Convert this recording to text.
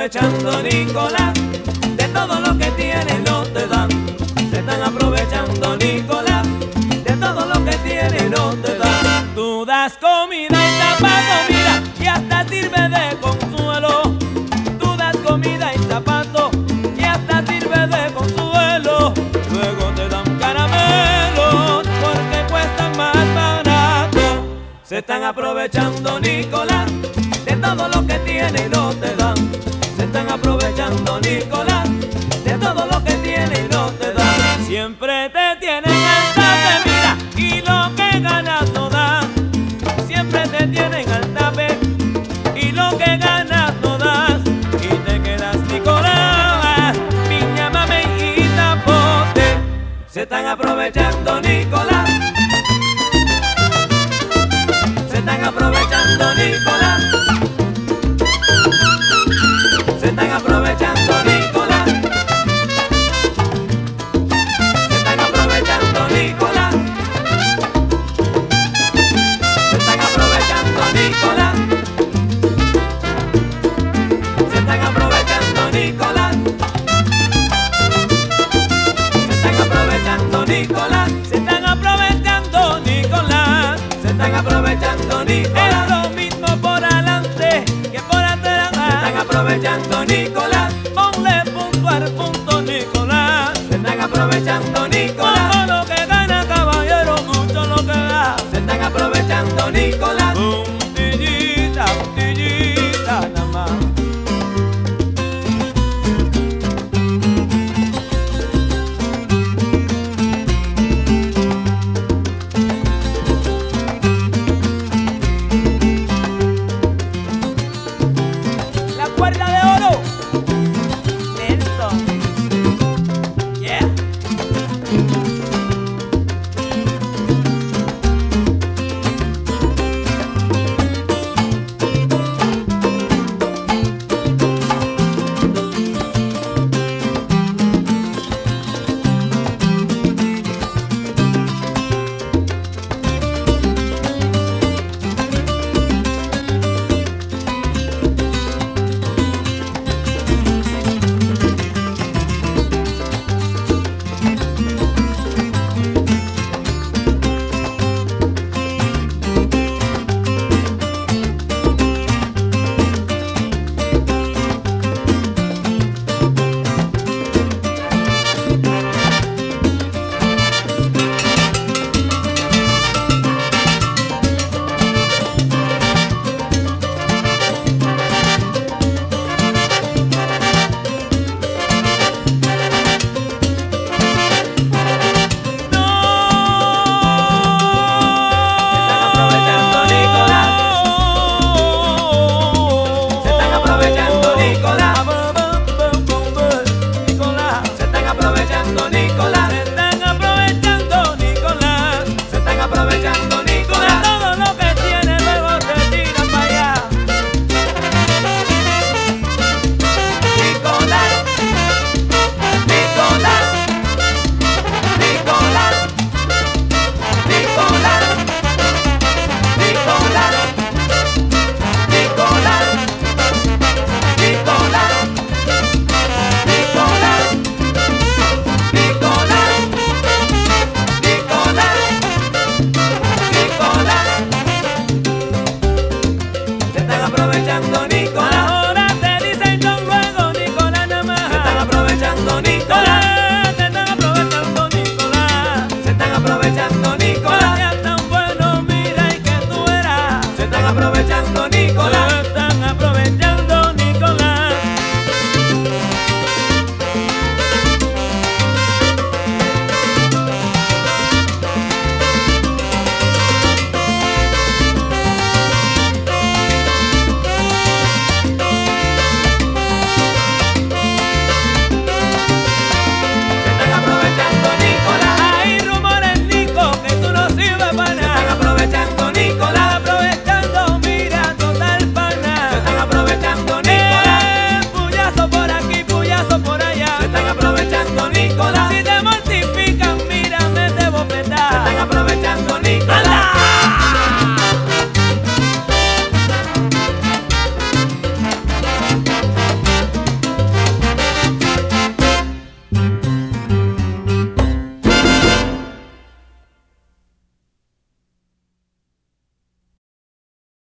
aprovechando, Nicolás, de todo lo que tienes no te dan. Se están aprovechando, Nicolás, de todo lo que tienes no te dan. Tú das comida y zapato, mira, y hasta sirve de consuelo. Tú das comida y zapato y hasta sirve de consuelo. Luego te dan caramelos porque cuestan más barato. Se están aprovechando, Nicolás, de todo lo que tienes no te dan. Se están aprovechando, Nicolás, de todo lo que tienes y no te dan. Siempre te tienen al tape, mira, y lo que ganas no das. Siempre te tienen al tape y lo que ganas no das. Y te quedas, Nicolás, piña, mame y zapote. Se están aprovechando, Nicolás. Se están aprovechando, Nicolás. Se están aprovechando, Nicolás. Se están aprovechando, Nicolás. Se están aprovechando, Nicolás. Se están aprovechando, Nicolás. Se están aprovechando, Nicolás. Se están aprovechando, Nicolás. Se están aprovechando, Nicolás. Es lo mismo por adelante que por atrás. Se están aprovechando, Nicolás. Ponle punto al punto.